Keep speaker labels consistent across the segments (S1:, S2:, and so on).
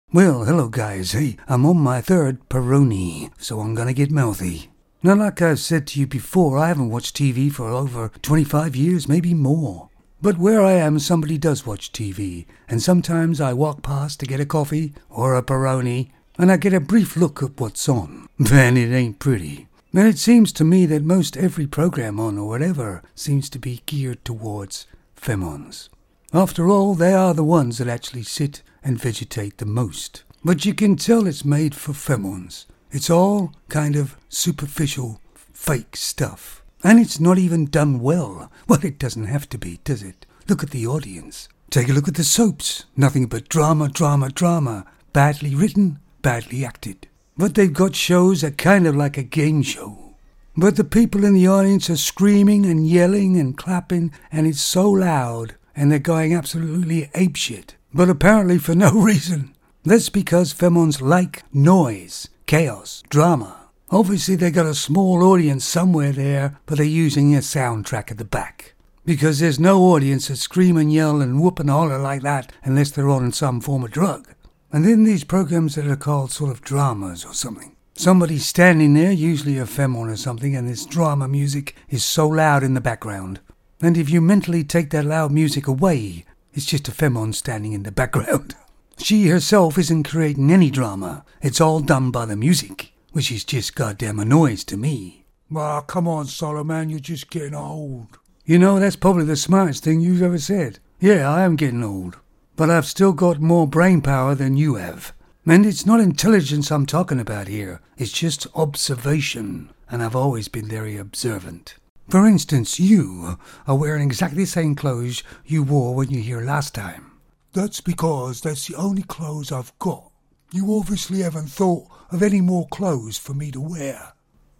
S1: Well, hello guys. Hey, I'm on my third Peroni, so I'm gonna get mouthy. Now, like I've said to you before, I haven't watched TV for over 25 years, maybe more. But where I am, somebody does watch TV, and sometimes I walk past to get a coffee or a Peroni, and I get a brief look at what's on. Man, it ain't pretty. And it seems to me that most every program on or whatever seems to be geared towards femons. After all, they are the ones that actually sit and vegetate the most. But you can tell it's made for femons. It's all kind of superficial, fake stuff. And it's not even done well. Well, it doesn't have to be, does it? Look at the audience. Take a look at the soaps. Nothing but drama, drama, drama. Badly written, badly acted. But they've got shows that kind of like a game show. But the people in the audience are screaming and yelling and clapping, and it's so loud, and they're going absolutely apeshit. But apparently for no reason. That's because femons like noise, chaos, drama. Obviously they got a small audience somewhere there, but they're using a soundtrack at the back. Because there's no audience that scream and yell and whoop and holler like that unless they're on some form of drug. And then these programs that are called sort of dramas or something. Somebody's standing there, usually a femon or something, and this drama music is so loud in the background. And if you mentally take that loud music away, it's just a femon standing in the background. She herself isn't creating any drama. It's all done by the music, which is just goddamn a noise to me.
S2: Ah, come on, Solomon, you're just getting old.
S1: You know, that's probably the smartest thing you've ever said. Yeah, I am getting old. But I've still got more brain power than you have. And it's not intelligence I'm talking about here. It's just observation. And I've always been very observant. For instance, you are wearing exactly the same clothes you wore when you were here last time.
S2: That's because that's the only clothes I've got. You obviously haven't thought of any more clothes for me to wear.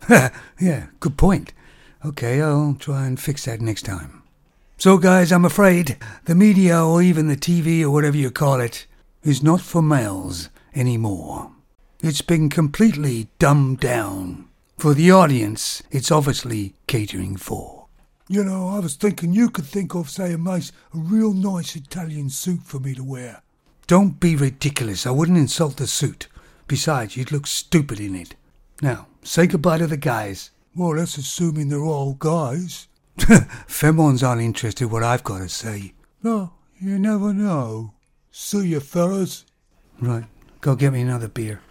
S1: Yeah, good point. Okay, I'll try and fix that next time. So guys, I'm afraid the media or even the TV or whatever you call it is not for males anymore. It's been completely dumbed down. For the audience, it's obviously catering for.
S2: You know, I was thinking you could think of, say, a real nice Italian suit for me to wear.
S1: Don't be ridiculous. I wouldn't insult the suit. Besides, you'd look stupid in it. Now, say goodbye to the guys.
S2: Well, that's assuming they're all guys.
S1: Femons aren't interested in what I've got to say.
S2: No, you never know. See you, fellas.
S1: Right, go get me another beer.